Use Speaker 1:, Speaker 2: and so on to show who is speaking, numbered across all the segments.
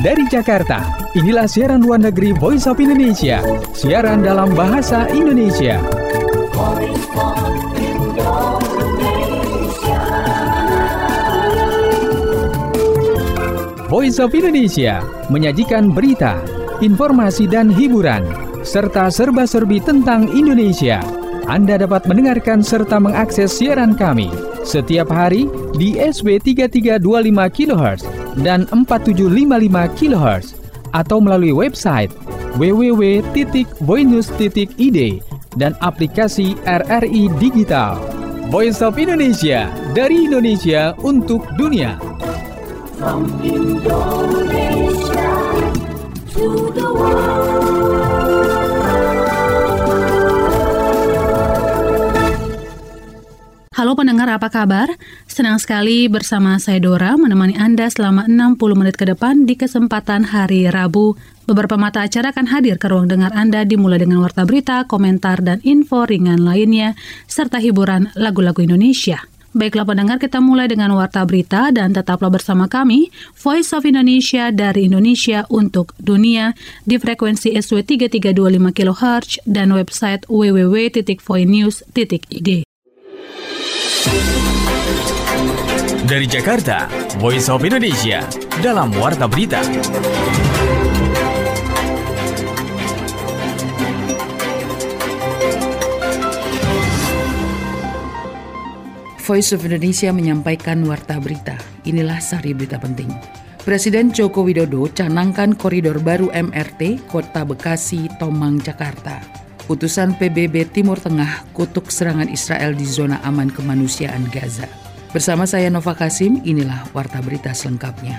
Speaker 1: dari Jakarta. Inilah siaran luar negeri Voice of Indonesia. Siaran dalam bahasa Indonesia. Voice of Indonesia. Voice of Indonesia menyajikan berita, informasi dan hiburan, serta serba-serbi tentang Indonesia. Anda dapat mendengarkan serta mengakses siaran kami setiap hari di SW 3325 kHz dan 4755 kHz atau melalui website www.voinews.id dan aplikasi RRI Digital. Voice of Indonesia, dari Indonesia untuk dunia. From Indonesia to the world.
Speaker 2: Halo pendengar, apa kabar? Senang sekali bersama saya Dora menemani Anda selama 60 menit ke depan di kesempatan hari Rabu. Beberapa mata acara akan hadir ke ruang dengar Anda dimulai dengan warta berita, komentar, dan info ringan lainnya, serta hiburan lagu-lagu Indonesia. Baiklah pendengar, kita mulai dengan warta berita dan tetaplah bersama kami, Voice of Indonesia dari Indonesia untuk dunia di frekuensi SW 3325 kHz dan website www.voinews.id.
Speaker 1: Dari Jakarta, Voice of Indonesia dalam Warta Berita.
Speaker 3: Voice of Indonesia menyampaikan Warta Berita. Inilah sari berita penting. Presiden Joko Widodo canangkan koridor baru MRT Kota Bekasi, Tomang, Jakarta. Utusan PBB Timur Tengah kutuk serangan Israel di zona aman kemanusiaan Gaza. Bersama saya Nova Kasim, inilah Warta Berita selengkapnya.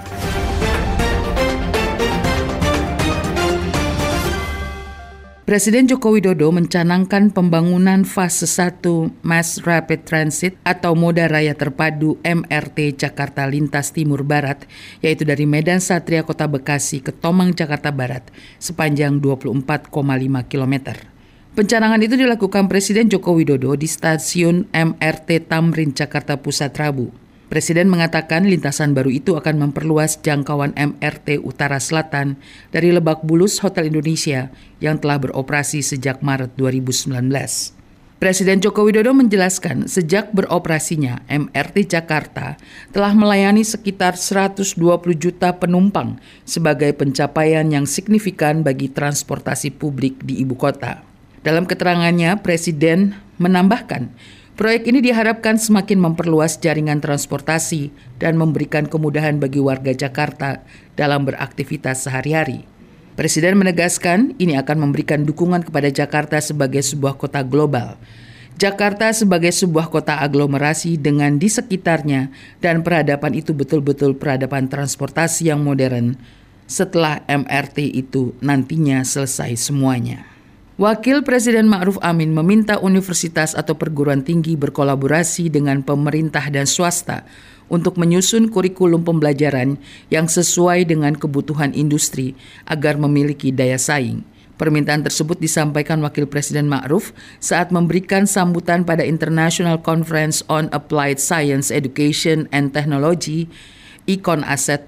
Speaker 3: Presiden Joko Widodo mencanangkan pembangunan fase 1 Mass Rapid Transit atau Moda Raya Terpadu MRT Jakarta Lintas Timur Barat, yaitu dari Medan Satria Kota Bekasi ke Tomang, Jakarta Barat, sepanjang 24,5 km. Pencanangan itu dilakukan Presiden Joko Widodo di stasiun MRT Tamrin, Jakarta Pusat, Rabu. Presiden mengatakan lintasan baru itu akan memperluas jangkauan MRT Utara Selatan dari Lebak Bulus Hotel Indonesia yang telah beroperasi sejak Maret 2019. Presiden Joko Widodo menjelaskan sejak beroperasinya MRT Jakarta telah melayani sekitar 120 juta penumpang sebagai pencapaian yang signifikan bagi transportasi publik di ibu kota. Dalam keterangannya, Presiden menambahkan, proyek ini diharapkan semakin memperluas jaringan transportasi dan memberikan kemudahan bagi warga Jakarta dalam beraktivitas sehari-hari. Presiden menegaskan ini akan memberikan dukungan kepada Jakarta sebagai sebuah kota global. Jakarta sebagai sebuah kota aglomerasi dengan di sekitarnya dan peradaban itu betul-betul peradaban transportasi yang modern setelah MRT itu nantinya selesai semuanya. Wakil Presiden Ma'ruf Amin meminta universitas atau perguruan tinggi berkolaborasi dengan pemerintah dan swasta untuk menyusun kurikulum pembelajaran yang sesuai dengan kebutuhan industri agar memiliki daya saing. Permintaan tersebut disampaikan Wakil Presiden Ma'ruf saat memberikan sambutan pada International Conference on Applied Science, Education and Technology Ikon Aset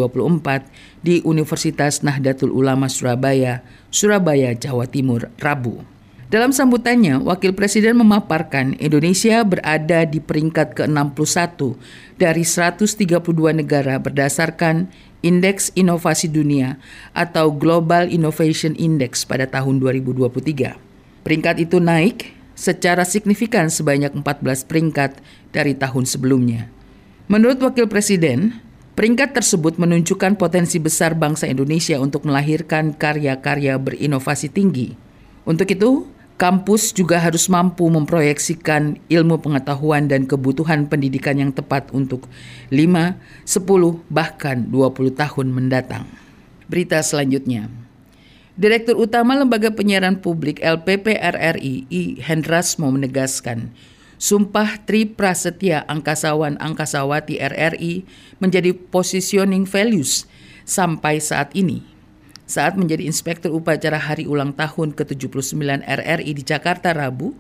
Speaker 3: 2024 di Universitas Nahdlatul Ulama Surabaya, Jawa Timur, Rabu. Dalam sambutannya, Wakil Presiden memaparkan Indonesia berada di peringkat ke-61 dari 132 negara berdasarkan Indeks Inovasi Dunia atau Global Innovation Index pada tahun 2023. Peringkat itu naik secara signifikan sebanyak 14 peringkat dari tahun sebelumnya. Menurut Wakil Presiden, peringkat tersebut menunjukkan potensi besar bangsa Indonesia untuk melahirkan karya-karya berinovasi tinggi. Untuk itu, kampus juga harus mampu memproyeksikan ilmu pengetahuan dan kebutuhan pendidikan yang tepat untuk 5, 10, bahkan 20 tahun mendatang. Berita selanjutnya. Direktur Utama Lembaga Penyiaran Publik LPP RRI, I. Hendrasmo menegaskan, Sumpah Tri Prasetya Angkasawan-Angkasawati RRI menjadi positioning values sampai saat ini. Saat menjadi Inspektur Upacara Hari Ulang Tahun ke-79 RRI di Jakarta Rabu,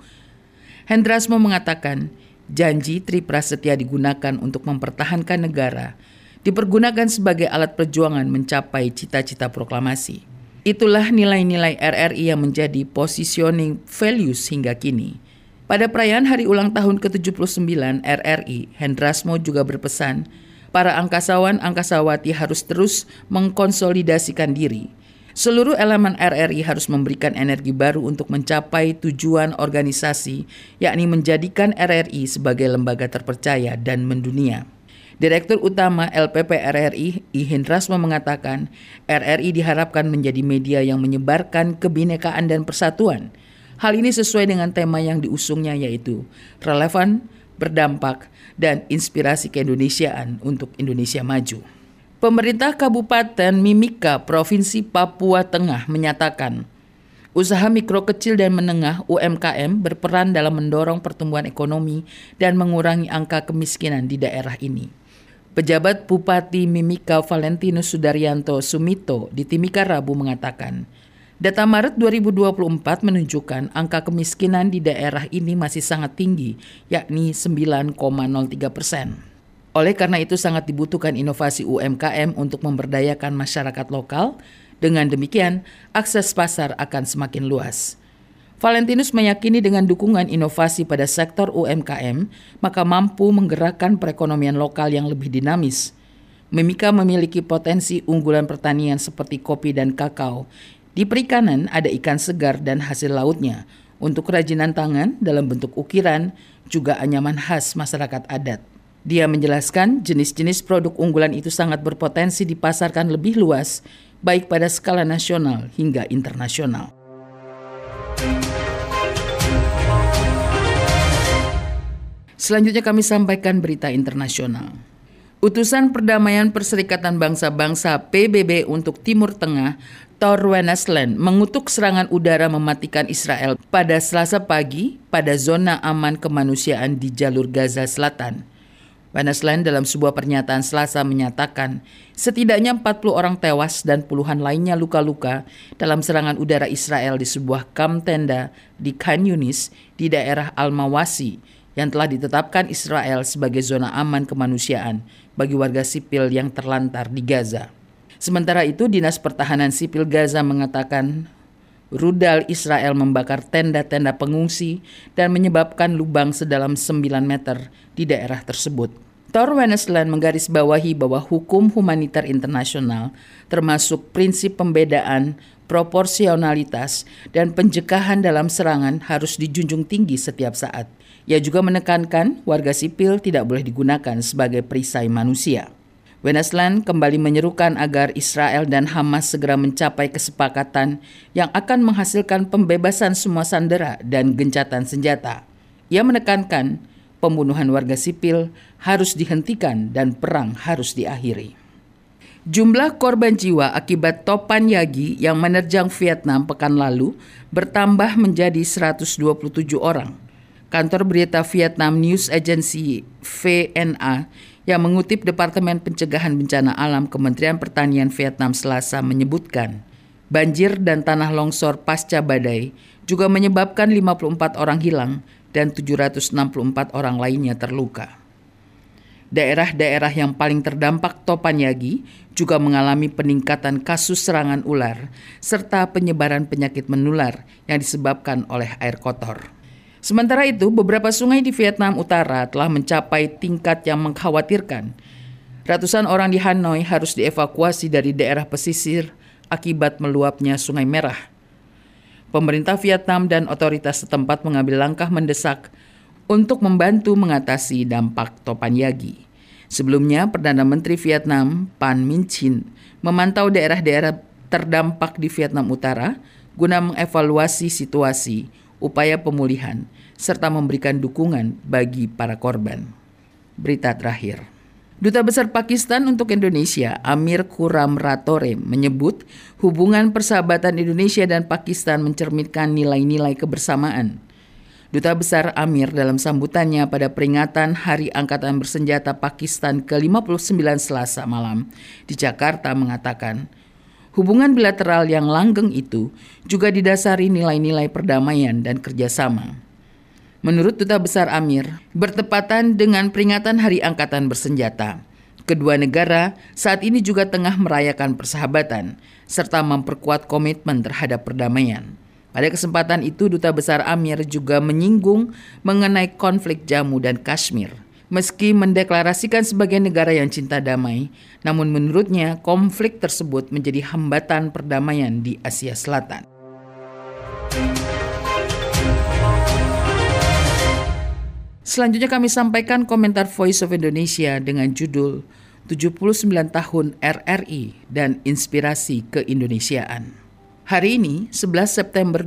Speaker 3: Hendrasmo mengatakan janji Tri Prasetya digunakan untuk mempertahankan negara dipergunakan sebagai alat perjuangan mencapai cita-cita proklamasi. Itulah nilai-nilai RRI yang menjadi positioning values hingga kini. Pada perayaan hari ulang tahun ke-79 RRI, Hendrasmo juga berpesan, para angkasawan-angkasawati harus terus mengkonsolidasikan diri. Seluruh elemen RRI harus memberikan energi baru untuk mencapai tujuan organisasi, yakni menjadikan RRI sebagai lembaga terpercaya dan mendunia. Direktur Utama LPP RRI, I. Hendrasmo mengatakan, RRI diharapkan menjadi media yang menyebarkan kebinekaan dan persatuan. Hal ini sesuai dengan tema yang diusungnya, yaitu relevan, berdampak, dan inspirasi keindonesiaan untuk Indonesia maju. Pemerintah Kabupaten Mimika, Provinsi Papua Tengah menyatakan, usaha mikro kecil dan menengah UMKM berperan dalam mendorong pertumbuhan ekonomi dan mengurangi angka kemiskinan di daerah ini. Pejabat Bupati Mimika Valentinus Sudaryanto Sumito di Timika Rabu mengatakan, data Maret 2024 menunjukkan angka kemiskinan di daerah ini masih sangat tinggi, yakni 9,03%. Oleh karena itu sangat dibutuhkan inovasi UMKM untuk memberdayakan masyarakat lokal. Dengan demikian, akses pasar akan semakin luas. Valentinus meyakini dengan dukungan inovasi pada sektor UMKM, maka mampu menggerakkan perekonomian lokal yang lebih dinamis. Mimika memiliki potensi unggulan pertanian seperti kopi dan kakao. Di perikanan ada ikan segar dan hasil lautnya. Untuk kerajinan tangan dalam bentuk ukiran, juga anyaman khas masyarakat adat. Dia menjelaskan jenis-jenis produk unggulan itu sangat berpotensi dipasarkan lebih luas, baik pada skala nasional hingga internasional. Selanjutnya kami sampaikan berita internasional. Utusan Perdamaian Perserikatan Bangsa-Bangsa PBB untuk Timur Tengah, Thor Wennesland, mengutuk serangan udara mematikan Israel pada Selasa pagi pada zona aman kemanusiaan di jalur Gaza Selatan. Wennesland dalam sebuah pernyataan Selasa menyatakan setidaknya 40 orang tewas dan puluhan lainnya luka-luka dalam serangan udara Israel di sebuah kamp tenda di Khan Yunis di daerah Al-Mawasi yang telah ditetapkan Israel sebagai zona aman kemanusiaan bagi warga sipil yang terlantar di Gaza. Sementara itu, Dinas Pertahanan Sipil Gaza mengatakan rudal Israel membakar tenda-tenda pengungsi dan menyebabkan lubang sedalam 9 meter di daerah tersebut. Thor Wennesland menggarisbawahi bahwa hukum humaniter internasional, termasuk prinsip pembedaan, proporsionalitas, dan pencegahan dalam serangan harus dijunjung tinggi setiap saat. Ia juga menekankan warga sipil tidak boleh digunakan sebagai perisai manusia. Wennesland kembali menyerukan agar Israel dan Hamas segera mencapai kesepakatan yang akan menghasilkan pembebasan semua sandera dan gencatan senjata. Ia menekankan pembunuhan warga sipil harus dihentikan dan perang harus diakhiri. Jumlah korban jiwa akibat topan Yagi yang menerjang Vietnam pekan lalu bertambah menjadi 127 orang. Kantor berita Vietnam News Agency VNA yang mengutip Departemen Pencegahan Bencana Alam Kementerian Pertanian Vietnam Selasa menyebutkan, banjir dan tanah longsor pasca badai juga menyebabkan 54 orang hilang dan 764 orang lainnya terluka. Daerah-daerah yang paling terdampak topan Yagi juga mengalami peningkatan kasus serangan ular serta penyebaran penyakit menular yang disebabkan oleh air kotor. Sementara itu, beberapa sungai di Vietnam Utara telah mencapai tingkat yang mengkhawatirkan. Ratusan orang di Hanoi harus dievakuasi dari daerah pesisir akibat meluapnya Sungai Merah. Pemerintah Vietnam dan otoritas setempat mengambil langkah mendesak untuk membantu mengatasi dampak topan Yagi. Sebelumnya, Perdana Menteri Vietnam Pham Minh Chinh memantau daerah-daerah terdampak di Vietnam Utara guna mengevaluasi situasi, upaya pemulihan, serta memberikan dukungan bagi para korban. Berita terakhir. Duta Besar Pakistan untuk Indonesia, Amir Khurram Ratore, menyebut hubungan persahabatan Indonesia dan Pakistan mencerminkan nilai-nilai kebersamaan. Duta Besar Amir dalam sambutannya pada peringatan Hari Angkatan Bersenjata Pakistan ke-59 Selasa malam di Jakarta mengatakan, hubungan bilateral yang langgeng itu juga didasari nilai-nilai perdamaian dan kerjasama. Menurut Duta Besar Amir, bertepatan dengan peringatan Hari Angkatan Bersenjata, Kedua negara saat ini juga tengah merayakan persahabatan serta memperkuat komitmen terhadap perdamaian. Pada kesempatan itu, Duta Besar AMIR juga menyinggung mengenai konflik Jammu dan Kashmir. Meski mendeklarasikan sebagai negara yang cinta damai, namun menurutnya konflik tersebut menjadi hambatan perdamaian di Asia Selatan. Selanjutnya kami sampaikan komentar Voice of Indonesia dengan judul 79 tahun RRI dan inspirasi keindonesiaan. Hari ini, 11 September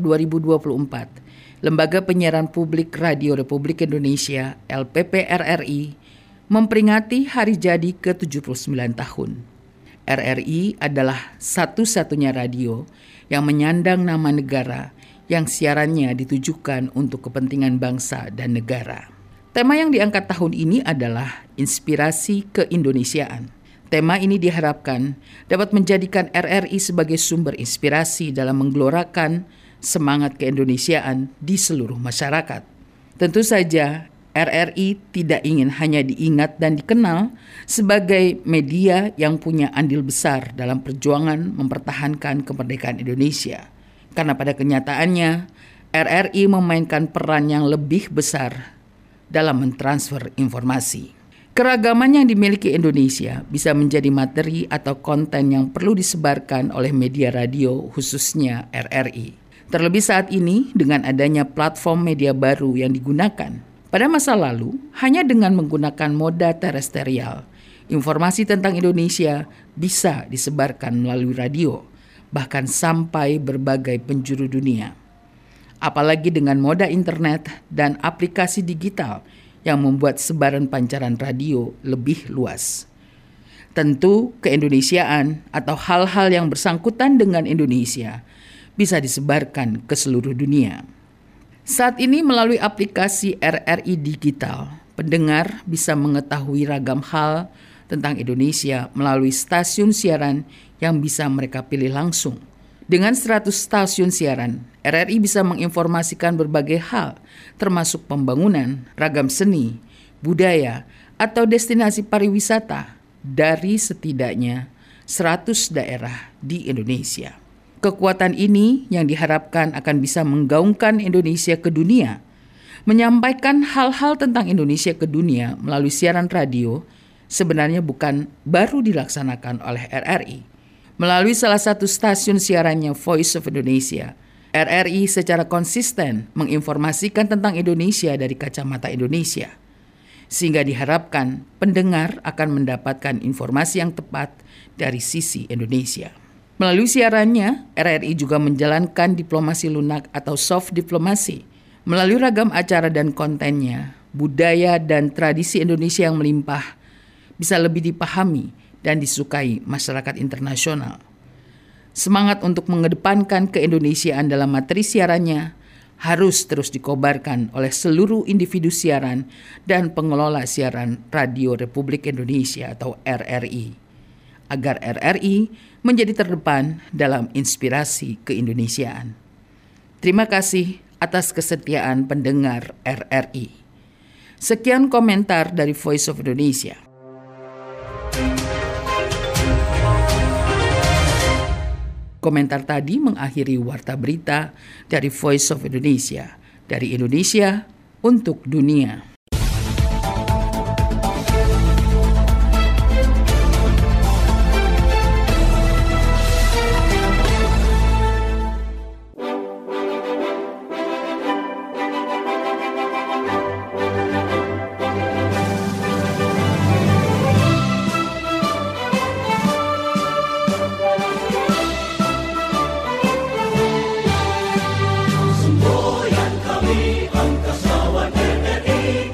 Speaker 3: 2024, Lembaga Penyiaran Publik Radio Republik Indonesia LPP RRI memperingati hari jadi ke-79 tahun. RRI adalah satu-satunya radio yang menyandang nama negara yang siarannya ditujukan untuk kepentingan bangsa dan negara. Tema yang diangkat tahun ini adalah inspirasi keindonesiaan. Tema ini diharapkan dapat menjadikan RRI sebagai sumber inspirasi dalam menggelorakan semangat keindonesiaan di seluruh masyarakat. Tentu saja, RRI tidak ingin hanya diingat dan dikenal sebagai media yang punya andil besar dalam perjuangan mempertahankan kemerdekaan Indonesia. Karena pada kenyataannya, RRI memainkan peran yang lebih besar dalam mentransfer informasi. Keragaman yang dimiliki Indonesia bisa menjadi materi atau konten yang perlu disebarkan oleh media radio, khususnya RRI. Terlebih saat ini dengan adanya platform media baru yang digunakan. Pada masa lalu, hanya dengan menggunakan moda terestrial, informasi tentang Indonesia bisa disebarkan melalui radio, bahkan sampai berbagai penjuru dunia. Apalagi dengan moda internet dan aplikasi digital yang membuat sebaran pancaran radio lebih luas. Tentu keindonesiaan atau hal-hal yang bersangkutan dengan Indonesia bisa disebarkan ke seluruh dunia. Saat ini melalui aplikasi RRI Digital, pendengar bisa mengetahui ragam hal tentang Indonesia melalui stasiun siaran yang bisa mereka pilih langsung. Dengan 100 stasiun siaran, RRI bisa menginformasikan berbagai hal, termasuk pembangunan, ragam seni, budaya, atau destinasi pariwisata dari setidaknya 100 daerah di Indonesia. Kekuatan ini yang diharapkan akan bisa menggaungkan Indonesia ke dunia. Menyampaikan hal-hal tentang Indonesia ke dunia melalui siaran radio sebenarnya bukan baru dilaksanakan oleh RRI. Melalui salah satu stasiun siarannya Voice of Indonesia, RRI secara konsisten menginformasikan tentang Indonesia dari kacamata Indonesia. Sehingga diharapkan pendengar akan mendapatkan informasi yang tepat dari sisi Indonesia. Melalui siarannya, RRI juga menjalankan diplomasi lunak atau soft diplomasi. Melalui ragam acara dan kontennya, budaya dan tradisi Indonesia yang melimpah bisa lebih dipahami dan disukai masyarakat internasional. Semangat untuk mengedepankan keindonesiaan dalam materi siarannya harus terus dikobarkan oleh seluruh individu siaran dan pengelola siaran Radio Republik Indonesia atau RRI, agar RRI menjadi terdepan dalam inspirasi keindonesiaan. Terima kasih atas kesetiaan pendengar RRI. Sekian komentar dari Voice of Indonesia. Komentar tadi mengakhiri warta berita dari Voice of Indonesia, dari Indonesia untuk dunia.
Speaker 4: Semboyan kami angkasa RRI.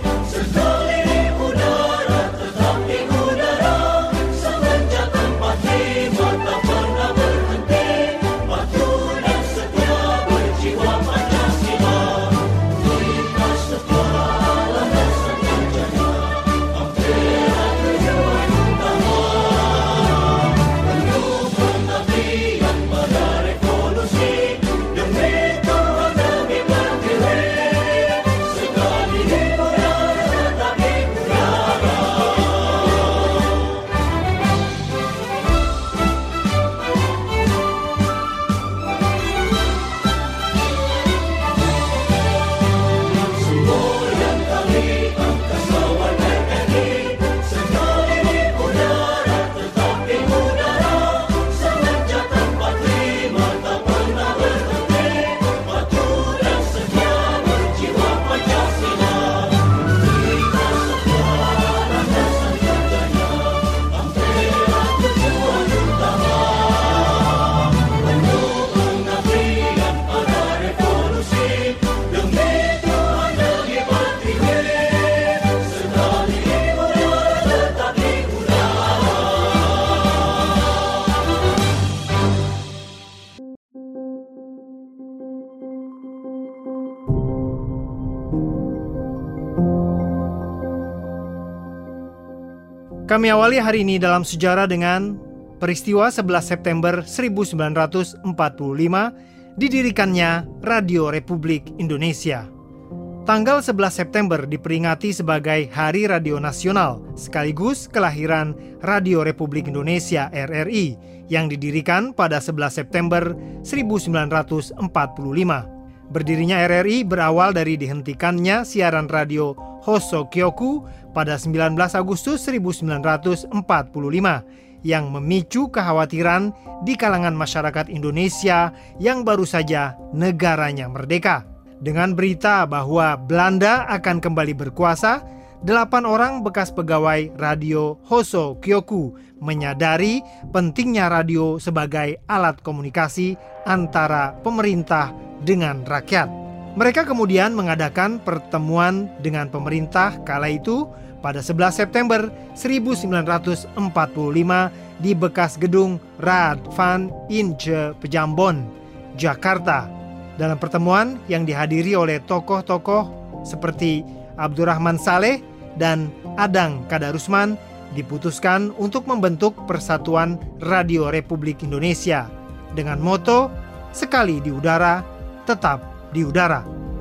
Speaker 4: Kami awali hari ini dalam sejarah dengan peristiwa 11 September 1945 didirikannya Radio Republik Indonesia. Tanggal 11 September diperingati sebagai Hari Radio Nasional sekaligus kelahiran Radio Republik Indonesia RRI yang didirikan pada 11 September 1945. Berdirinya RRI berawal dari dihentikannya siaran radio Hosokyoku pada 19 Agustus 1945 yang memicu kekhawatiran di kalangan masyarakat Indonesia yang baru saja negaranya merdeka. Dengan berita bahwa Belanda akan kembali berkuasa, 8 orang bekas pegawai radio Hosokyoku menyadari pentingnya radio sebagai alat komunikasi antara pemerintah dengan rakyat. Mereka kemudian mengadakan pertemuan dengan pemerintah kala itu pada 11 September 1945 di bekas gedung Raad van Inche Pejambon, Jakarta. Dalam pertemuan yang dihadiri oleh tokoh-tokoh seperti Abdurrahman Saleh dan Adang Kadarusman, diputuskan untuk membentuk Persatuan Radio Republik Indonesia dengan moto sekali di udara, tetap di udara.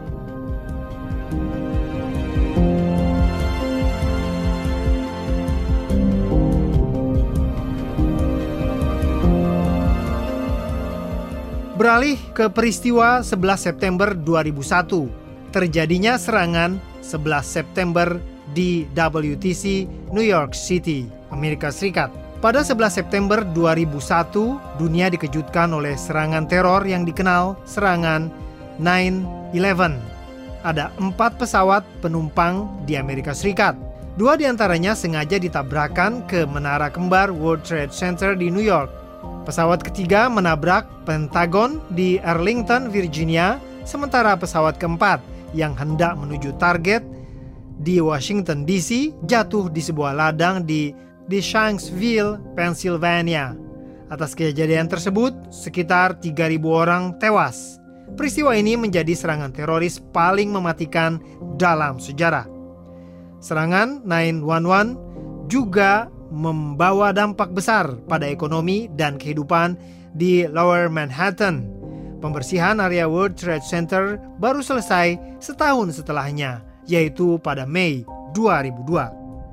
Speaker 4: Beralih ke peristiwa 11 September 2001, terjadinya serangan 11 September di WTC New York City, Amerika Serikat. Pada 11 September 2001, dunia dikejutkan oleh serangan teror yang dikenal serangan 9/11. Ada 4 pesawat penumpang di Amerika Serikat. 2 diantaranya sengaja ditabrakkan ke menara kembar World Trade Center di New York. Pesawat ketiga menabrak Pentagon di Arlington, Virginia, sementara pesawat keempat yang hendak menuju target di Washington DC jatuh di sebuah ladang di Shanksville, Pennsylvania. Atas kejadian tersebut, sekitar 3.000 orang tewas. Peristiwa ini menjadi serangan teroris paling mematikan dalam sejarah. Serangan 9/11 juga membawa dampak besar pada ekonomi dan kehidupan di Lower Manhattan. Pembersihan area World Trade Center baru selesai setahun setelahnya, yaitu pada Mei 2002.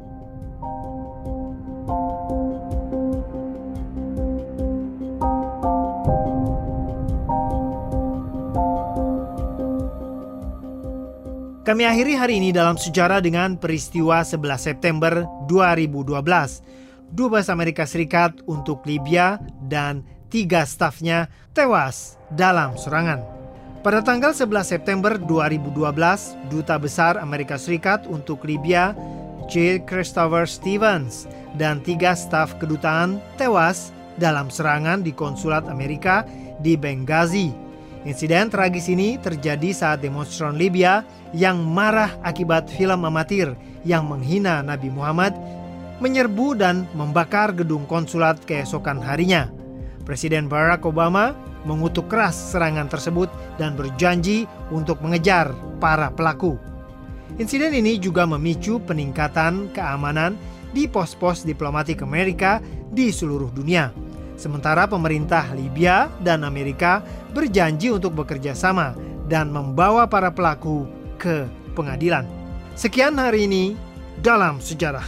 Speaker 4: Kami akhiri hari ini dalam sejarah dengan peristiwa 11 September 2012. 12 Amerika Serikat untuk Libya dan 3 stafnya tewas dalam serangan. Pada tanggal 11 September 2012, Duta Besar Amerika Serikat untuk Libya, J. Christopher Stevens, dan 3 staf kedutaan tewas dalam serangan di konsulat Amerika di Benghazi. Insiden tragis ini terjadi saat demonstran Libya yang marah akibat film amatir yang menghina Nabi Muhammad menyerbu dan membakar gedung konsulat keesokan harinya. Presiden Barack Obama mengutuk keras serangan tersebut dan berjanji untuk mengejar para pelaku. Insiden ini juga memicu peningkatan keamanan di pos-pos diplomatik Amerika di seluruh dunia. Sementara pemerintah Libya dan Amerika berjanji untuk bekerja sama dan membawa para pelaku ke pengadilan. Sekian hari ini dalam sejarah.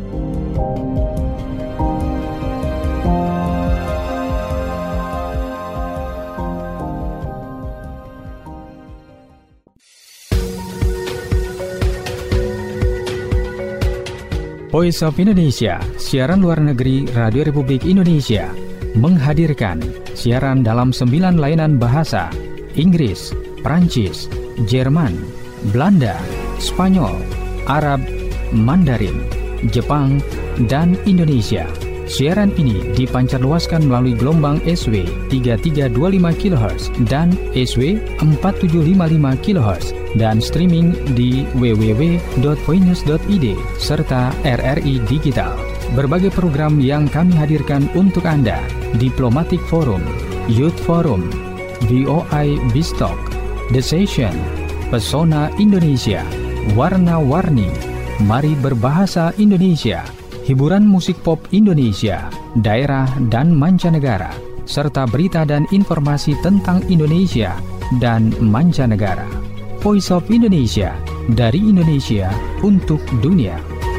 Speaker 1: Voice of Indonesia, siaran luar negeri Radio Republik Indonesia, menghadirkan siaran dalam 9 layanan bahasa: Inggris, Prancis, Jerman, Belanda, Spanyol, Arab, Mandarin, Jepang, dan Indonesia. Siaran ini dipancarluaskan melalui gelombang SW 3325 kHz dan SW 4755 kHz dan streaming di www.voinews.id serta RRI Digital. Berbagai program yang kami hadirkan untuk Anda: Diplomatic Forum, Youth Forum, VOI Bistalk, The Session, Pesona Indonesia, Warna-Warni, Mari Berbahasa Indonesia, hiburan musik pop Indonesia, daerah dan mancanegara, serta berita dan informasi tentang Indonesia dan mancanegara. Voice of Indonesia, dari Indonesia untuk dunia.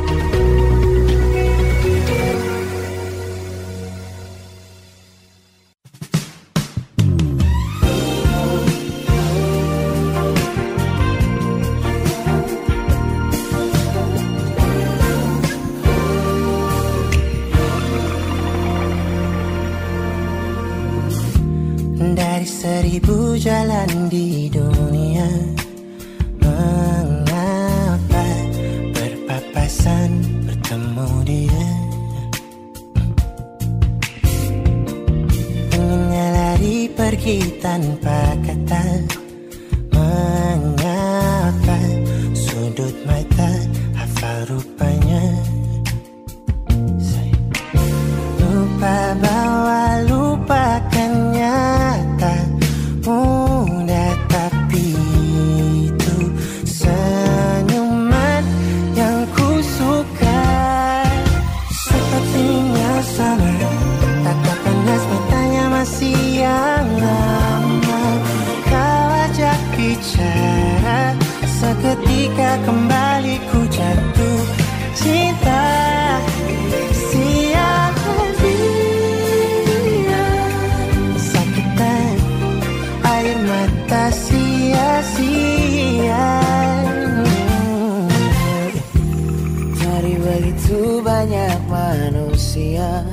Speaker 5: Dari 1000 jalan di dunia, mengapa berpapasan bertemu dia? Inginnya lari pergi tanpa kata, mengapa sudut mata hafal rupanya? Lupa bahwa lupakannya tak mudah, tapi itu senyuman yang ku suka. Sepertinya sama, tatapan khas matanya masih yang lama. Kau ajak bicara, seketika kembali ku jatuh cinta. Sia-sia. Dari begitu banyak manusia,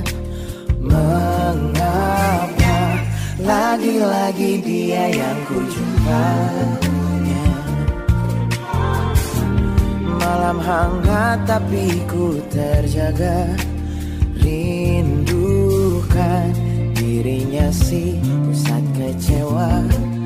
Speaker 5: mengapa lagi-lagi dia yang ku jumpanya? Malam hangat tapi ku terjaga, rindukan dirinya si pusat kecewa.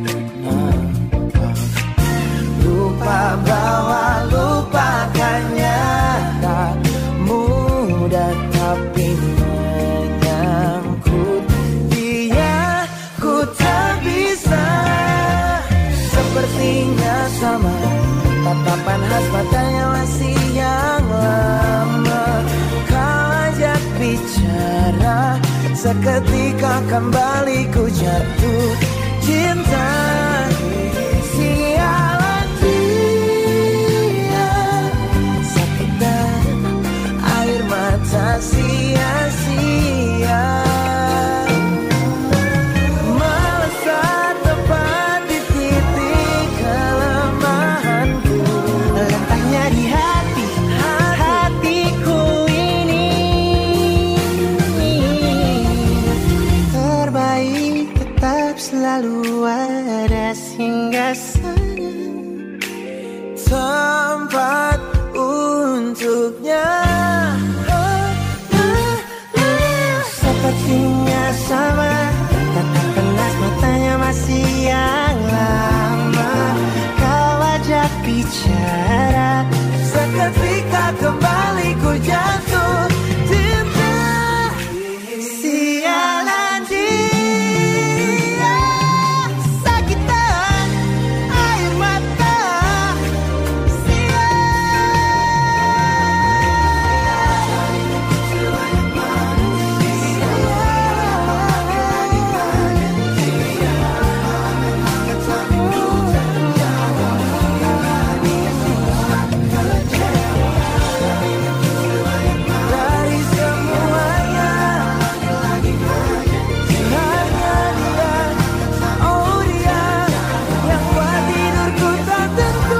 Speaker 5: Lupa bahwa lupakannya tak mudah, tapi menyangkut dia ku tak bisa. Sepertinya sama, tatapan khas matanya masih yang lama. Kau ajak bicara, seketika kembali ku jatuh cinta. Sialan dia, sakitan air mata sia-sia. Melesat tepat di titik kelemahanku, letaknya di hatiku ini. Terbaik tetap selalu ada singgah sana, tempat untuknya. Sepertinya sama, tatapan khas matanya masih yang lama. Kau ajak bicara, seketika kembali ku jatuh cinta. Sialan dia, sakitan air mata sia. Dari semuanya hanya dia, oh dia yang buat tidurku tak tentu.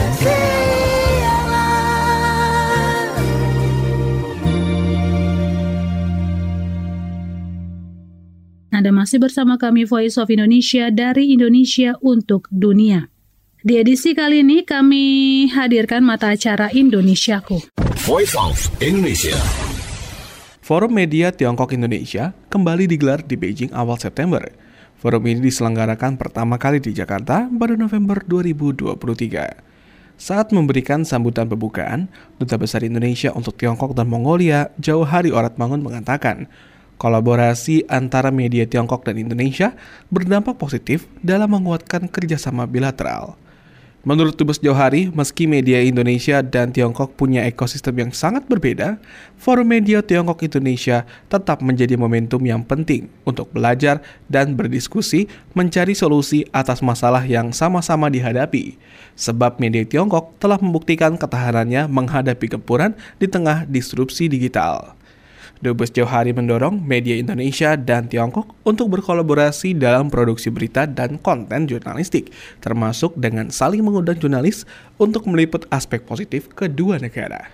Speaker 5: Sialan.
Speaker 2: Anda masih bersama kami Voice of Indonesia dari Indonesia untuk dunia. Di edisi kali ini kami hadirkan mata acara Indonesiaku.
Speaker 6: Voice of Indonesia.
Speaker 7: Forum Media Tiongkok Indonesia kembali digelar di Beijing awal September. Forum ini diselenggarakan pertama kali di Jakarta pada November 2023. Saat memberikan sambutan pembukaan, Duta Besar Indonesia untuk Tiongkok dan Mongolia, Jauhari Oratmangun mengatakan, kolaborasi antara media Tiongkok dan Indonesia berdampak positif dalam menguatkan kerjasama bilateral. Menurut Dubes Johari, meski media Indonesia dan Tiongkok punya ekosistem yang sangat berbeda, Forum Media Tiongkok Indonesia tetap menjadi momentum yang penting untuk belajar dan berdiskusi mencari solusi atas masalah yang sama-sama dihadapi. Sebab media Tiongkok telah membuktikan ketahanannya menghadapi gempuran di tengah disrupsi digital. Dubes Johari mendorong media Indonesia dan Tiongkok untuk berkolaborasi dalam produksi berita dan konten jurnalistik, termasuk dengan saling mengundang jurnalis untuk meliput aspek positif kedua negara.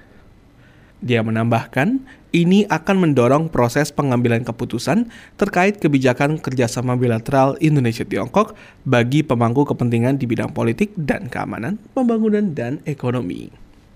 Speaker 7: Dia menambahkan, ini akan mendorong proses pengambilan keputusan terkait kebijakan kerjasama bilateral Indonesia-Tiongkok bagi pemangku kepentingan di bidang politik dan keamanan, pembangunan, dan ekonomi.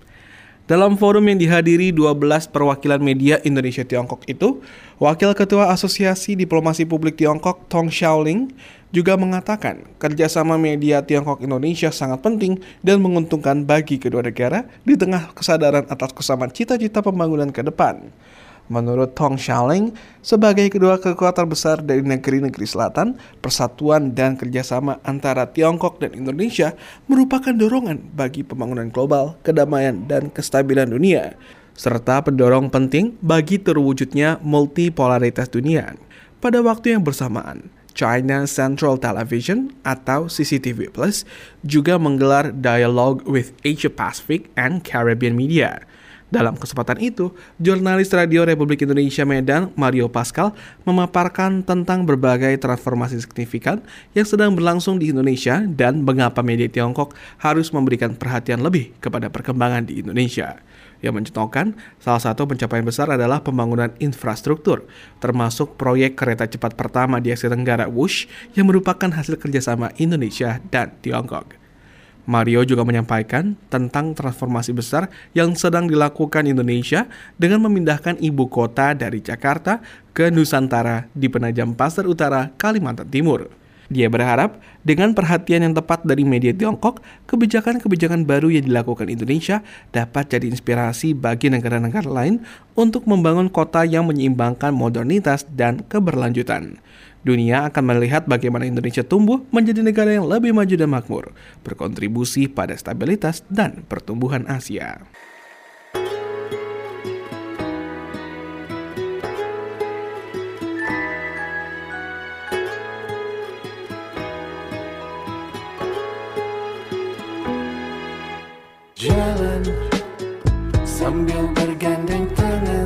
Speaker 7: Dalam forum yang dihadiri 12 perwakilan media Indonesia-Tiongkok itu, Wakil Ketua Asosiasi Diplomasi Publik Tiongkok, Tong Xiaoling, juga mengatakan kerjasama media Tiongkok-Indonesia sangat penting dan menguntungkan bagi kedua negara di tengah kesadaran atas kesamaan cita-cita pembangunan ke depan. Menurut Tong Xiaoling, sebagai kedua kekuatan besar dari negeri-negeri selatan, persatuan dan kerjasama antara Tiongkok dan Indonesia merupakan dorongan bagi pembangunan global, kedamaian, dan kestabilan dunia, serta pendorong penting bagi terwujudnya multipolaritas dunia. Pada waktu yang bersamaan, China Central Television atau CCTV Plus juga menggelar Dialogue with Asia Pacific and Caribbean Media. Dalam kesempatan itu, jurnalis Radio Republik Indonesia Medan, Mario Pascal, memaparkan tentang berbagai transformasi signifikan yang sedang berlangsung di Indonesia dan mengapa media Tiongkok harus memberikan perhatian lebih kepada perkembangan di Indonesia. Yang mencontohkan, salah satu pencapaian besar adalah pembangunan infrastruktur, termasuk proyek kereta cepat pertama di Asia Tenggara WUSH yang merupakan hasil kerjasama Indonesia dan Tiongkok. Mario juga menyampaikan tentang transformasi besar yang sedang dilakukan Indonesia dengan memindahkan ibu kota dari Jakarta ke Nusantara di Penajam Pasir Utara, Kalimantan Timur. Dia berharap dengan perhatian yang tepat dari media Tiongkok, kebijakan-kebijakan baru yang dilakukan Indonesia dapat jadi inspirasi bagi negara-negara lain untuk membangun kota yang menyeimbangkan modernitas dan keberlanjutan. Dunia akan melihat bagaimana Indonesia tumbuh menjadi negara yang lebih maju dan makmur, berkontribusi pada stabilitas dan pertumbuhan Asia.
Speaker 5: Jalan sambil bergandeng tangan,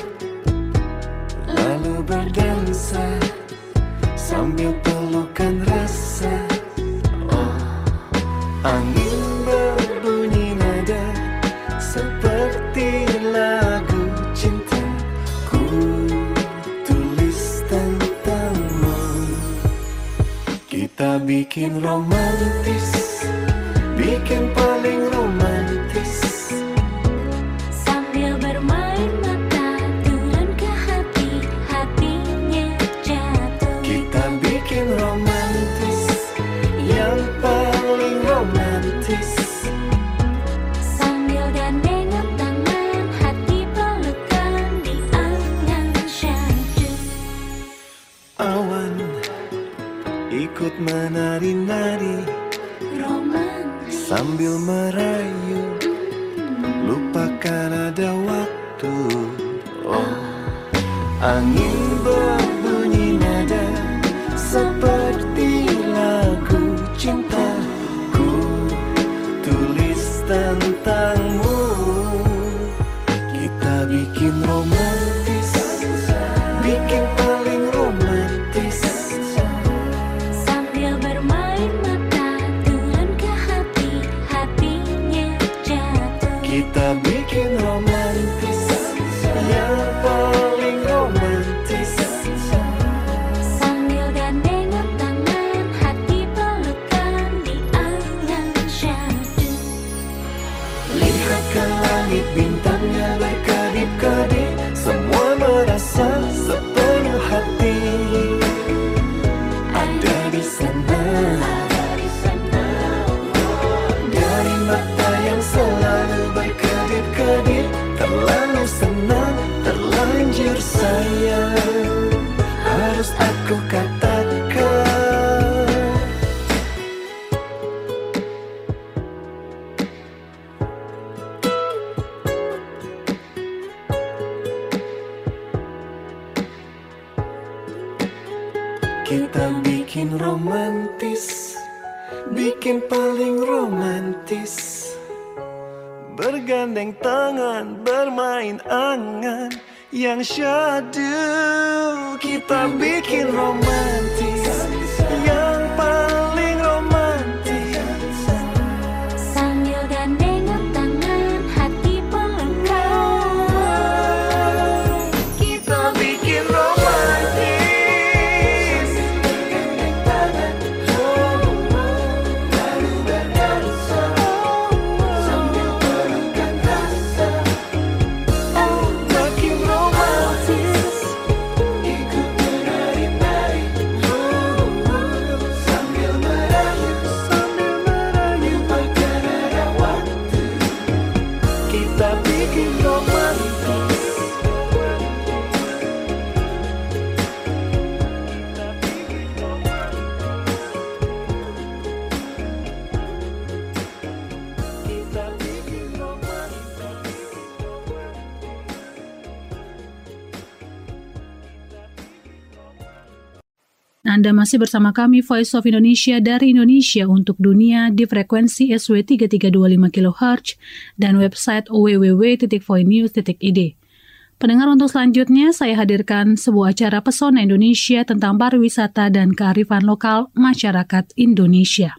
Speaker 5: lalu berdansa sambil pelukan rasa. Oh, angin berbunyi nada seperti lagu cinta. Ku tulis tentangmu. Kita bikin romantis, bikin paling romantis.
Speaker 8: Sambil bermain mata turun ke hati, hatinya jatuh.
Speaker 5: Kita bikin romantis, yang paling romantis.
Speaker 8: Sambil gandengan tangan, hati pelukan di angan syahdu.
Speaker 5: Awan ikut menari-nari
Speaker 8: Romantis
Speaker 5: sambil merayu, lupakan ada waktu. Oh, angin berbunyi nada seperti lagu cinta. Ku tulis tentangmu. Kita bikin romantis, bikin paling romantis.
Speaker 8: sambil bermain mata turun ke hati, hatinya jatuh.
Speaker 5: Kita bikin romantis, yang paling romantis.
Speaker 8: Sambil gandengan tangan, hati pelukan di angan syahdu.
Speaker 5: Lihat ke langit, bintangnya berkedip-kedip. Kita bikin romantis, bikin paling romantis. Bergandeng tangan, bermain angan yang syadu. Kita bikin romantis, yang paling romantis.
Speaker 8: Sambil gandengan tangan, hati pelukan.
Speaker 5: Kita bikin romantis, bergandeng tangan, lalu berdansa sambil pelukan rasa. Oh, makin romantis, ikut menari-nari sambil merayu lupakan ada waktu. Kita bikin romantis.
Speaker 2: Anda masih bersama kami Voice of Indonesia dari Indonesia untuk dunia di frekuensi SW 3325 kHz dan website www.voinews.id. Pendengar, untuk selanjutnya saya hadirkan sebuah acara Pesona Indonesia tentang pariwisata dan kearifan lokal masyarakat Indonesia.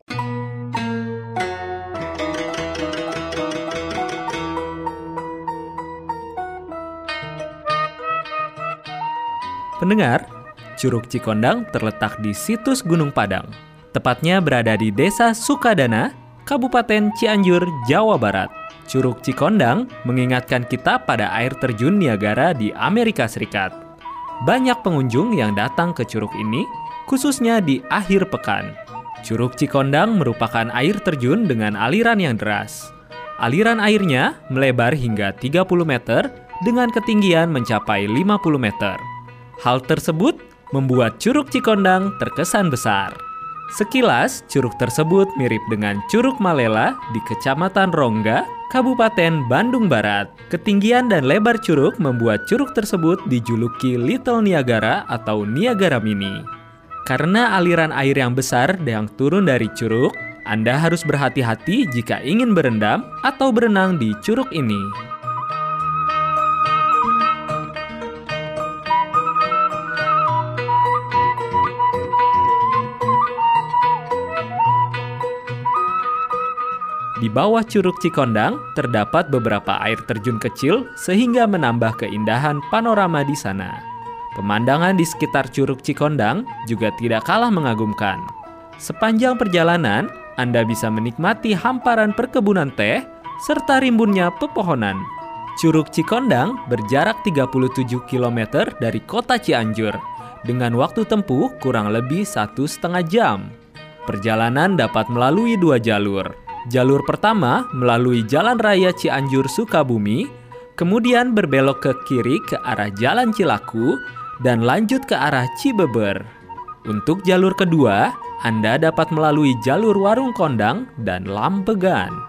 Speaker 9: Pendengar, Curug Cikondang terletak di situs Gunung Padang. Tepatnya berada di Desa Sukadana, Kabupaten Cianjur, Jawa Barat. Curug Cikondang mengingatkan kita pada air terjun Niagara di Amerika Serikat. Banyak pengunjung yang datang ke curug ini, khususnya di akhir pekan. Curug Cikondang merupakan air terjun dengan aliran yang deras. Aliran airnya melebar hingga 30 meter dengan ketinggian mencapai 50 meter. Hal tersebut membuat Curug Cikondang terkesan besar. Sekilas, curug tersebut mirip dengan Curug Malela di Kecamatan Rongga, Kabupaten Bandung Barat. Ketinggian dan lebar curug membuat curug tersebut dijuluki Little Niagara atau Niagara Mini. Karena aliran air yang besar yang turun dari curug, Anda harus berhati-hati jika ingin berendam atau berenang di curug ini. Di bawah Curug Cikondang terdapat beberapa air terjun kecil sehingga menambah keindahan panorama di sana. Pemandangan di sekitar Curug Cikondang juga tidak kalah mengagumkan. Sepanjang perjalanan, Anda bisa menikmati hamparan perkebunan teh serta rimbunnya pepohonan. Curug Cikondang berjarak 37 km dari kota Cianjur dengan waktu tempuh kurang lebih 1,5 jam. Perjalanan dapat melalui 2 jalur. Jalur pertama melalui Jalan Raya Cianjur Sukabumi, kemudian berbelok ke kiri ke arah Jalan Cilaku, dan lanjut ke arah Cibeber. Untuk jalur kedua, Anda dapat melalui jalur Warung Kondang dan Lampegan.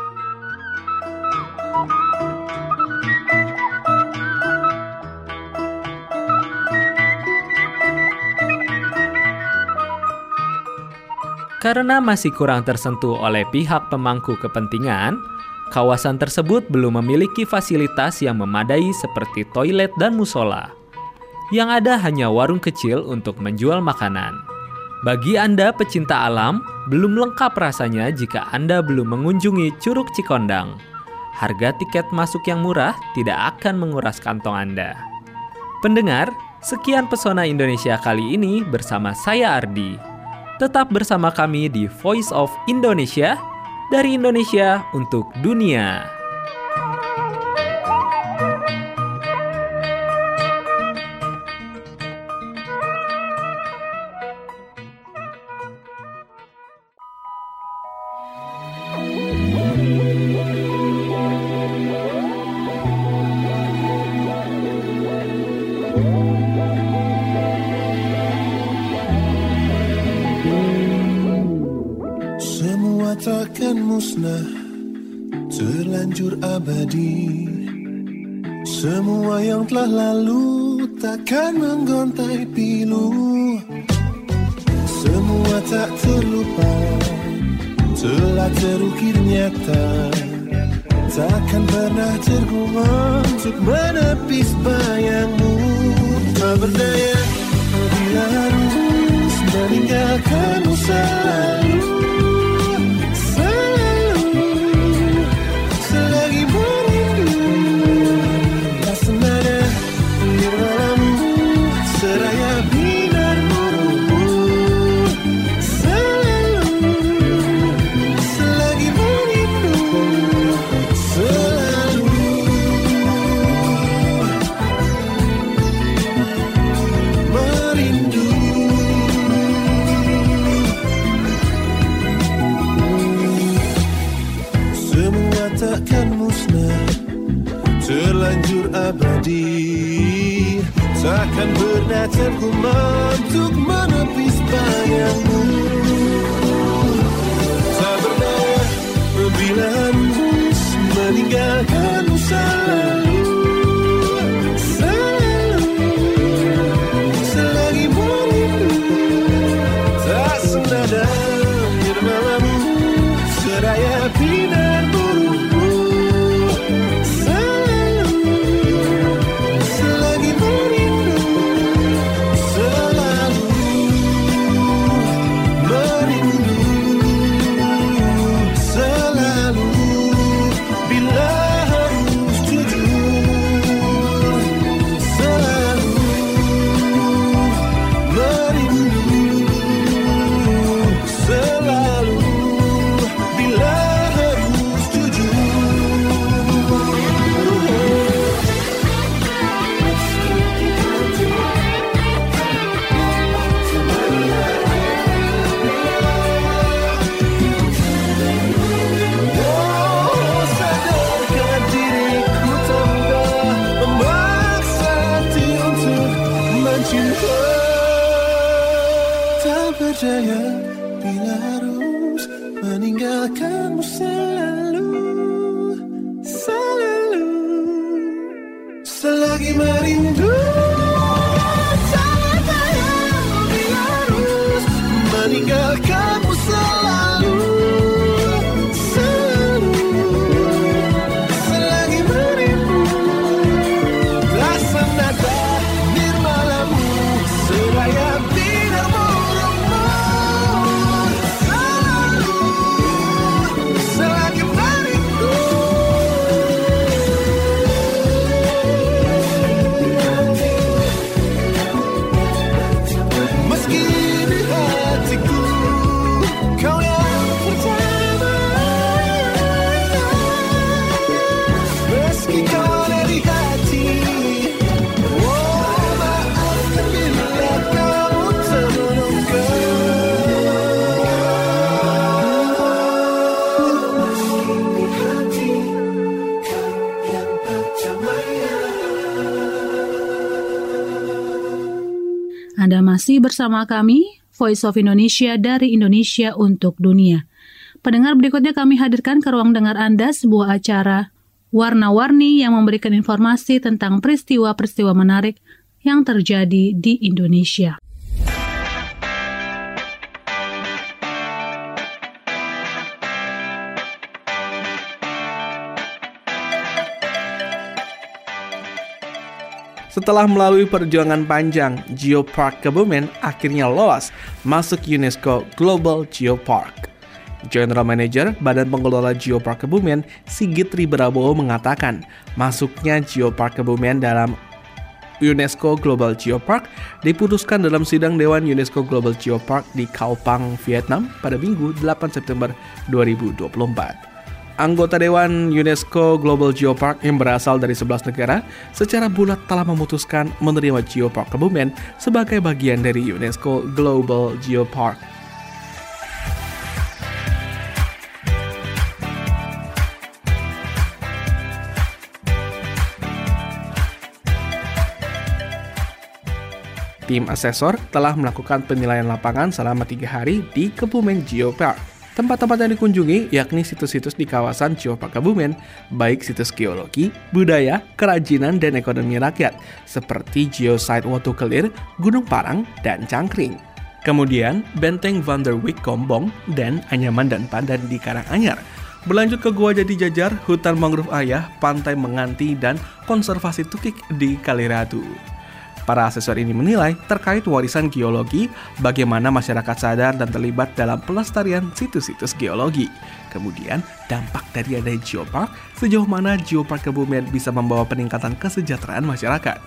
Speaker 9: Karena masih kurang tersentuh oleh pihak pemangku kepentingan, kawasan tersebut belum memiliki fasilitas yang memadai seperti toilet dan musola. Yang ada hanya warung kecil untuk menjual makanan. Bagi Anda pecinta alam, belum lengkap rasanya jika Anda belum mengunjungi Curug Cikondang. Harga tiket masuk yang murah tidak akan menguras kantong Anda. Pendengar, sekian Pesona Indonesia kali ini bersama saya Ardi. Tetap bersama kami di Voice of Indonesia, dari Indonesia untuk dunia.
Speaker 5: Takkan musnah, terlanjur abadi. Semua yang telah lalu takkan menggontai pilu.
Speaker 10: semua tak terlupa, telah terukir nyata, takkan pernah tergumam untuk menepis bayangmu. Tak berdaya bila harus meninggalkanmu selalu, selalu, selagi merindu. Tak senada iramamu seraya binar murumu, selalu, selagi merindu, selalu. Merindu. Semua takkan musnah, terlanjur abadi, takkan pernah tergumam untuk menepis bayangmu. Tak berdaya bila harus meninggalkanmu selalu, selalu, selagi merindu. Tak senada iramamu seraya binar murumu, selalu, selagi merindu, selalu merindu, selalu bila harus jujur, selalu merindu, selalu bila harus jujur. Oh, sadarkan diriku tak mudah memaksa hati untuk mencinta. Tak berdaya bila harus meninggalkanmu selalu, selalu, selagi merindu. Tak berdaya bila harus meninggalkanmu selalu, selalu, selagi merindu. Tak senada nirmalamu seraya binar murumu, selalu, selagi merindu. Meski di hatiku kau yang pertama, meski kau ada di hati. Oh, maafkan bila kau terluka. Meski di hati kau yang pertama.
Speaker 2: Anda masih bersama kami, Voice of Indonesia dari Indonesia untuk Dunia. Pendengar, berikutnya kami hadirkan ke ruang dengar Anda sebuah acara warna-warni yang memberikan informasi tentang peristiwa-peristiwa menarik yang terjadi di Indonesia.
Speaker 7: Setelah melalui perjuangan panjang, Geopark Kebumen akhirnya lolos masuk UNESCO Global Geopark. General Manager Badan Pengelola Geopark Kebumen, Sigit Tribrabowo mengatakan, masuknya Geopark Kebumen dalam UNESCO Global Geopark diputuskan dalam sidang Dewan UNESCO Global Geopark di Khao Pang, Vietnam pada Minggu 8 September 2024. Anggota Dewan UNESCO Global Geopark yang berasal dari 11 negara secara bulat telah memutuskan menerima Geopark Kebumen sebagai bagian dari UNESCO Global Geopark. Tim asesor telah melakukan penilaian lapangan selama 3 hari di Kebumen Geopark. Tempat-tempat yang dikunjungi yakni situs-situs di kawasan Geopark Kebumen, baik situs geologi, budaya, kerajinan, dan ekonomi rakyat, seperti Geosite Watu Kelir, Gunung Parang, dan Cangkring. Kemudian Benteng Van der Wijk Gombong dan Anyaman dan Pandan di Karanganyar. Berlanjut ke Gua Jati Jajar, Hutan Mangrove Ayah, Pantai Menganti, dan Konservasi Tukik di Kaliratu. Para asesor ini menilai terkait warisan geologi, bagaimana masyarakat sadar dan terlibat dalam pelestarian situs-situs geologi. Kemudian, dampak dari adanya geopark, sejauh mana geopark Kebumen bisa membawa peningkatan kesejahteraan masyarakat.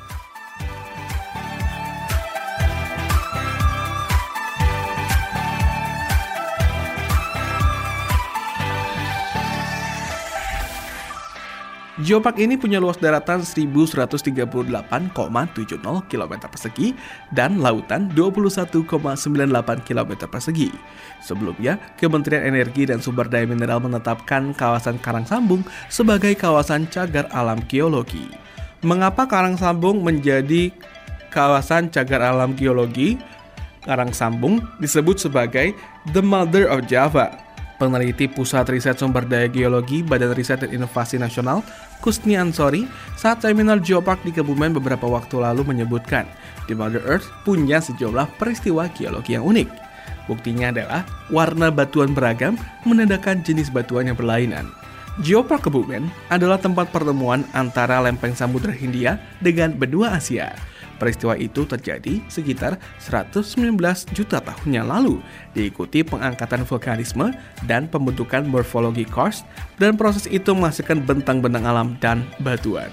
Speaker 7: Geopark ini punya luas daratan 1138,70 km persegi dan lautan 21,98 km persegi. Sebelumnya, Kementerian Energi dan Sumber Daya Mineral menetapkan kawasan Karangsambung sebagai kawasan cagar alam geologi. Mengapa Karangsambung menjadi kawasan cagar alam geologi? Karangsambung disebut sebagai The Mother of Java. Peneliti Pusat Riset Sumber Daya Geologi Badan Riset dan Inovasi Nasional, Kusni Ansori, saat seminar Geopark di Kebumen beberapa waktu lalu menyebutkan, The Mother Earth punya sejumlah peristiwa geologi yang unik. Buktinya adalah warna batuan beragam menandakan jenis batuan yang berlainan. Geopark Kebumen adalah tempat pertemuan antara lempeng Samudra Hindia dengan benua Asia. Peristiwa itu terjadi sekitar 119 juta tahun yang lalu, diikuti pengangkatan vulkanisme dan pembentukan morfologi karst, dan proses itu menghasilkan bentang-bentang alam dan batuan.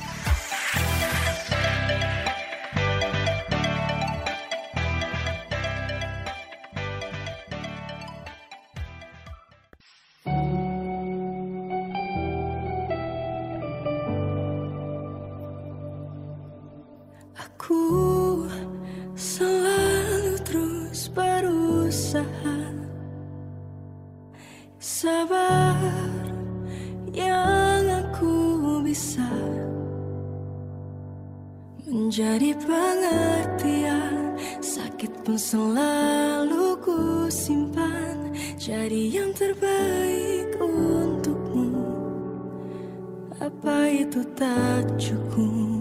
Speaker 10: Aku selalu terus berusaha sabar yang aku bisa menjadi pengertian. Sakit pun selalu ku simpan, jadi yang terbaik untukmu. Apa itu tak cukup?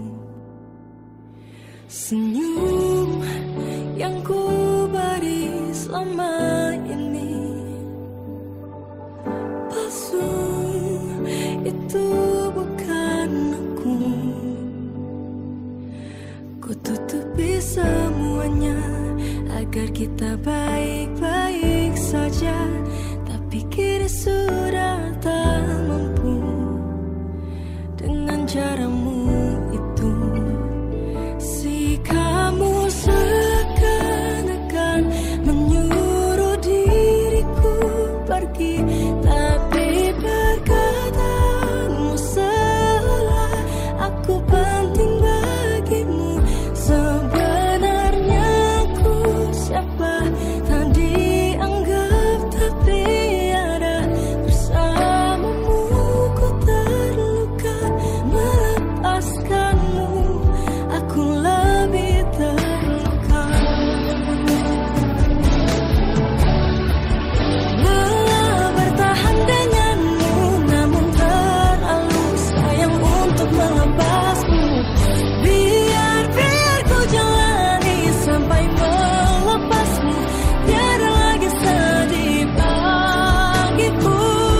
Speaker 10: Senyum yang ku beri selama ini palsu, itu bukan aku. Ku tutupi semuanya agar kita baik-baik saja, tapi kini sudah tak mampu dengan caramu itu. Kamu seakan-akan menyuruh diriku pergi, tapi perkataanmu seolah aku penting bagimu. Sebenarnya aku siapa? Tak dianggap tapi ada bersamamu. Ku terluka melepaskanmu. Aku lebih terluka. Lelah bertahan denganmu, namun terlalu sayang untuk melepasmu. Biar ku jalani sampai melepasmu. Tiada lagi sedih bagiku.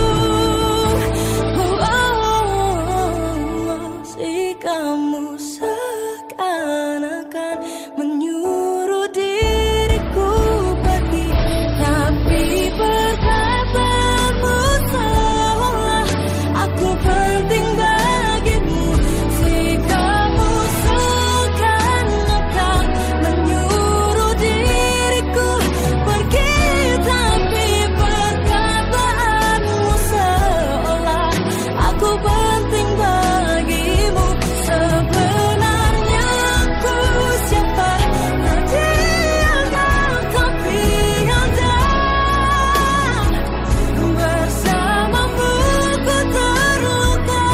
Speaker 10: Si kamu seakan-akan menyuruh diriku pergi, tapi perkataanmu seolah aku penting bagimu. Si kamu seakan-akan menyuruh diriku pergi, tapi perkataanmu seolah aku penting bagimu. Sebenarnya aku siapa? Tak dianggap tapi ada bersamamu. Ku terluka,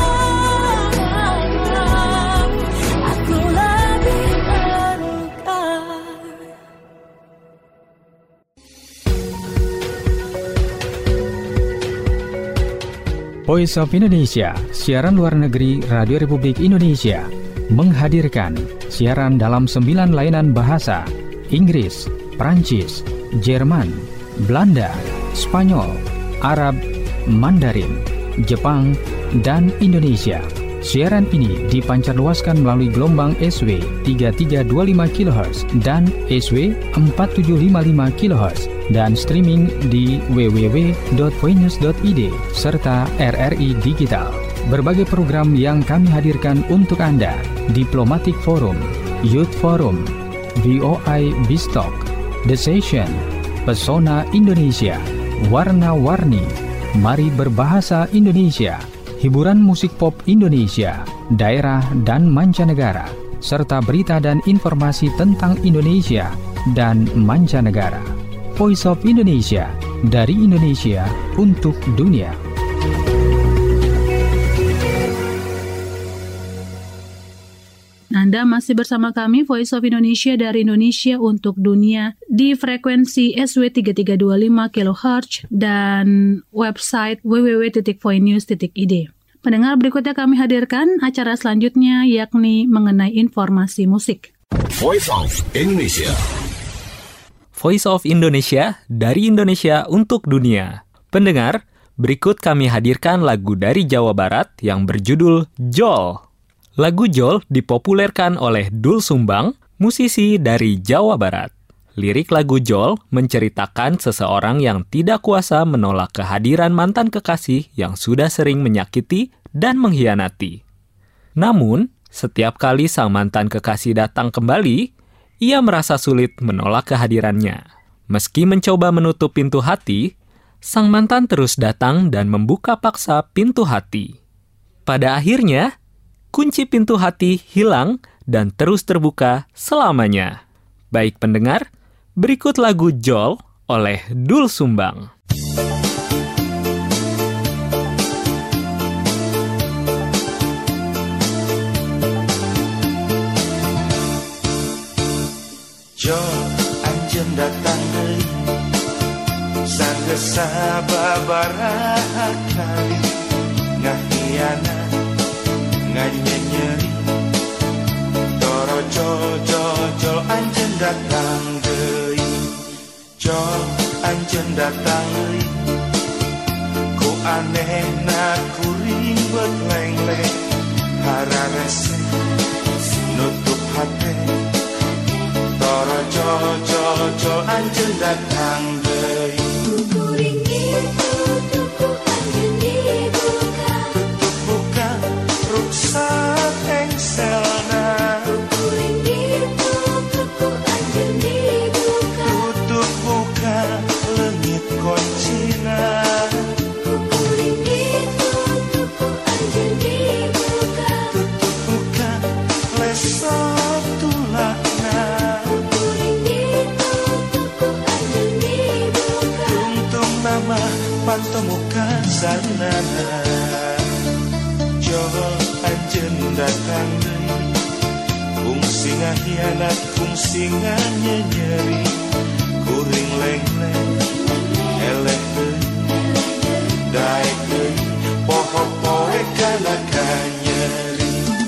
Speaker 10: aku lebih terluka.
Speaker 1: Voice of Indonesia, siaran luar negeri Radio Republik Indonesia, menghadirkan siaran dalam 9 layanan bahasa: Inggris, Prancis, Jerman, Belanda, Spanyol, Arab, Mandarin, Jepang, dan Indonesia. Siaran ini dipancarluaskan melalui gelombang SW 3325 kHz dan SW 4755 kHz dan streaming di www.voinews.id serta RRI Digital. Berbagai program yang kami hadirkan untuk Anda: Diplomatic Forum, Youth Forum, VOI Bistalk, The Session, Pesona Indonesia, Warna-Warni, Mari Berbahasa Indonesia, hiburan musik pop Indonesia, daerah dan mancanegara, serta berita dan informasi tentang Indonesia dan mancanegara. Voice of Indonesia, dari Indonesia untuk dunia.
Speaker 2: Anda masih bersama kami, Voice of Indonesia dari Indonesia untuk dunia, di frekuensi SW 3325 kHz dan website www.voinews.id. Pendengar, berikutnya kami hadirkan acara selanjutnya, yakni mengenai informasi musik.
Speaker 6: Voice of Indonesia.
Speaker 9: Voice of Indonesia dari Indonesia untuk dunia. Pendengar, berikut kami hadirkan lagu dari Jawa Barat yang berjudul Jol. Lagu Jol dipopulerkan oleh Doel Sumbang, musisi dari Jawa Barat. Lirik lagu Jol menceritakan seseorang yang tidak kuasa menolak kehadiran mantan kekasih yang sudah sering menyakiti dan mengkhianati. Namun, setiap kali sang mantan kekasih datang kembali, ia merasa sulit menolak kehadirannya. Meski mencoba menutup pintu hati, sang mantan terus datang dan membuka paksa pintu hati. Pada akhirnya, kunci pintu hati hilang dan terus terbuka selamanya. Baik pendengar, berikut lagu Jol oleh Doel Sumbang.
Speaker 11: Jol anjeun datang deui sanggeus sababaraha kali ngahianat nganyenyeri toro jol anjeun datang deui jol anjeun datang deui ku anehna kuring beut lengleng hararese nutup hate toro jol anjeun datang deui
Speaker 10: Kuring itu tuku anjeun dibuka
Speaker 11: tutup buka ruksak engselna
Speaker 10: Kuring itu tuku anjeun dibuka
Speaker 11: tutup buka leungit koncina
Speaker 10: Kuring itu tuku anjeun dibuka
Speaker 11: tutup buka lesok tulakna
Speaker 10: Kuring itu tuku anjeun dibuka
Speaker 11: untung nama pantomuka sanana jol anjeun datang deui kungsi ngahianat kungsi nganyenyeri kuring lengleng eleh deui daek deui poho-poe kana kanyeri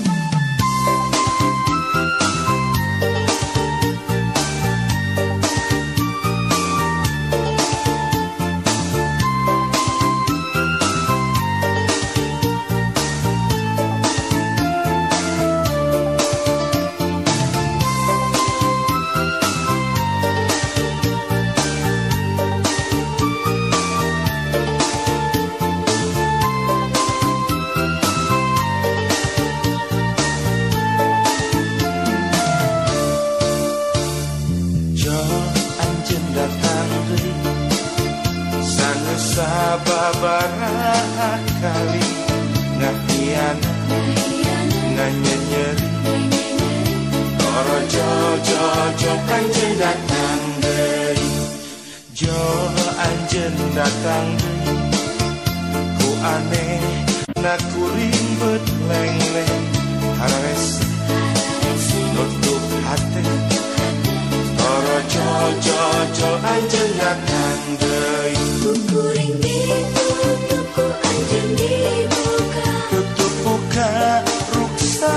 Speaker 11: sababaraha kali ngahianat nganyenyeri toro jol anjeun datang deui jol anjeun datang deui ku aneh na kuring beut lengleng hararese nutup hate toro jol anjeun datang deui
Speaker 10: Kuring itu tuku anjeun dibuka
Speaker 11: tutup buka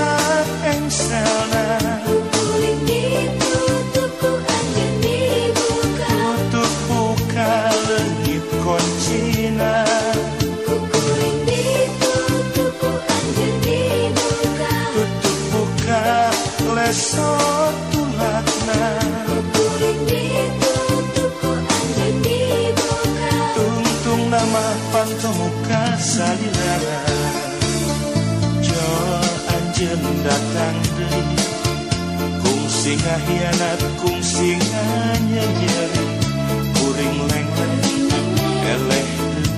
Speaker 11: ruksak engselna
Speaker 10: Kuring itu tuku anjeun dibuka
Speaker 11: salilana Jo anjeun datang deui Kung singa hianat kung singa nyenyeri Kuring leng-leng eleh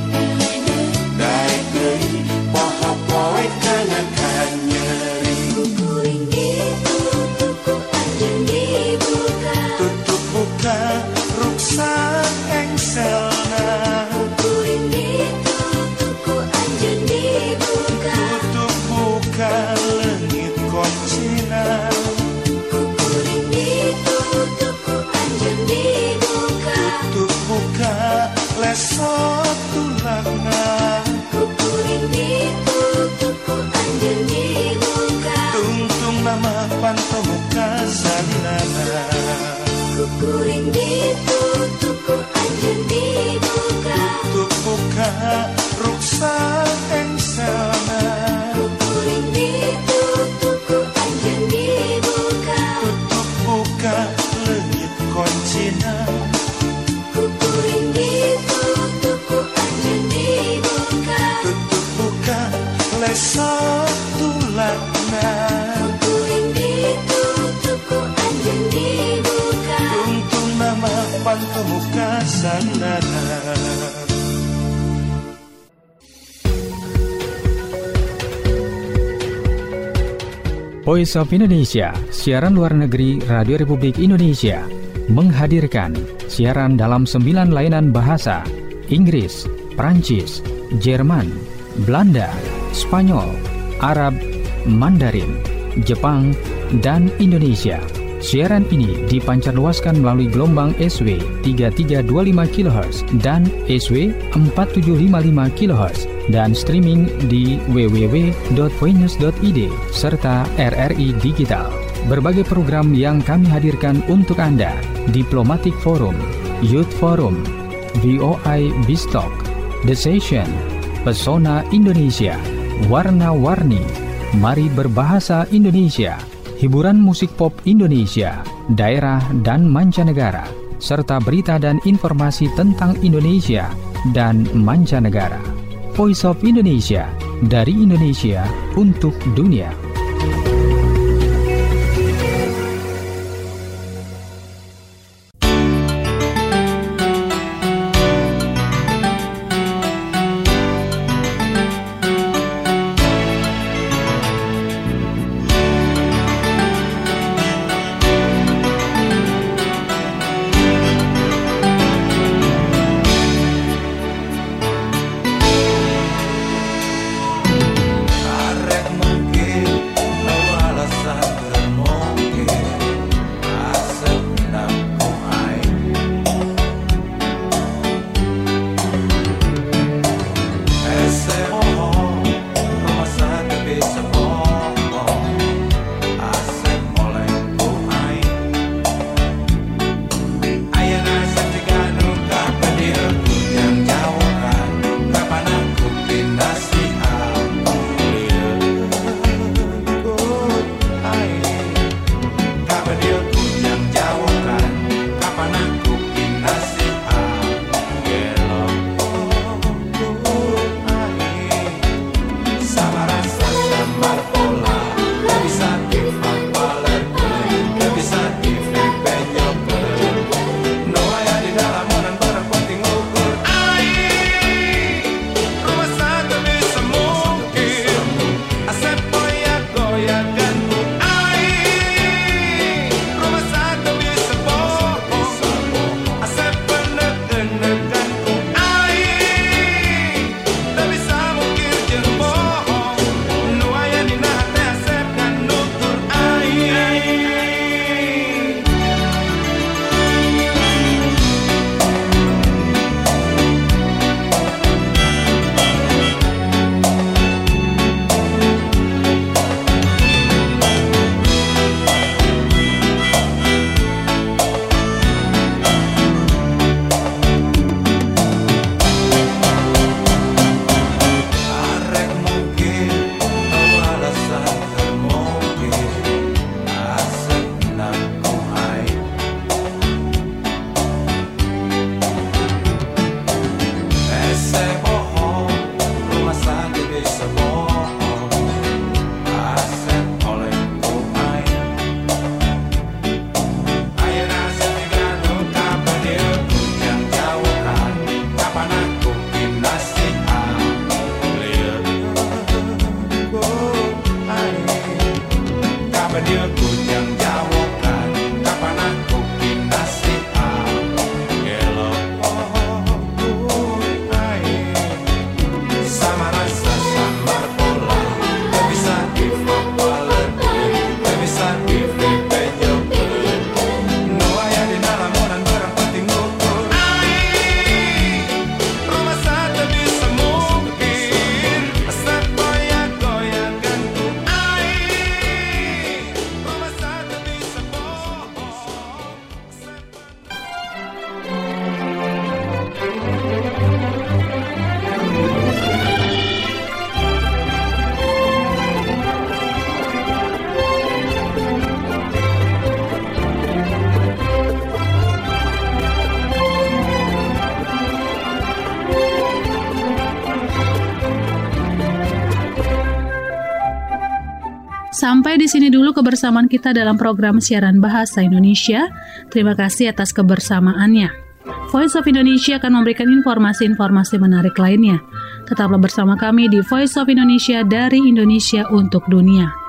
Speaker 11: daek deui poho poe kangan nyeri
Speaker 10: Kuring ditutup anjeun dibuka
Speaker 11: Tutup buka ruksak engselna
Speaker 10: Kuring ditutup anjeun dibuka
Speaker 11: Tutup buka leungit koncina
Speaker 10: Kuring ditutup anjeun dibuka
Speaker 11: Tutup buka lesot tulakna
Speaker 10: Kuring ditutup anjeun dibuka
Speaker 11: Tungtung nama pantomuka salilana
Speaker 10: Kuring ditutup anjeun dibuka
Speaker 11: Tutup buka ruksak engselna
Speaker 10: Kuring ditutup anjeun dibuka
Speaker 11: Tutup buka leungit koncina
Speaker 10: Kuring ditutup anjeun dibuka
Speaker 11: Tutup buka lesot tulakna
Speaker 10: Kuring ditutup anjeun dibuka
Speaker 11: Tungtung nama pantomuka salilana
Speaker 1: Voice of Indonesia, siaran luar negeri Radio Republik Indonesia, menghadirkan siaran dalam 9 layanan bahasa: Inggris, Prancis, Jerman, Belanda, Spanyol, Arab, Mandarin, Jepang, dan Indonesia. Siaran ini dipancarluaskan melalui gelombang SW 3325 kHz dan SW 4755 kHz dan streaming di www.voinews.id serta RRI Digital. Berbagai program yang kami hadirkan untuk Anda: Diplomatic Forum, Youth Forum, VOI Bistalk, The Session, Pesona Indonesia, Warna-Warni, Mari Berbahasa Indonesia, hiburan musik pop Indonesia, daerah dan mancanegara, serta berita dan informasi tentang Indonesia dan mancanegara. Voice of Indonesia, dari Indonesia untuk dunia.
Speaker 11: Arek mengke
Speaker 2: Sampai di sini dulu kebersamaan kita dalam program siaran Bahasa Indonesia. Terima kasih atas kebersamaannya. Voice of Indonesia akan memberikan informasi-informasi menarik lainnya. Tetaplah bersama kami di Voice of Indonesia dari Indonesia untuk dunia.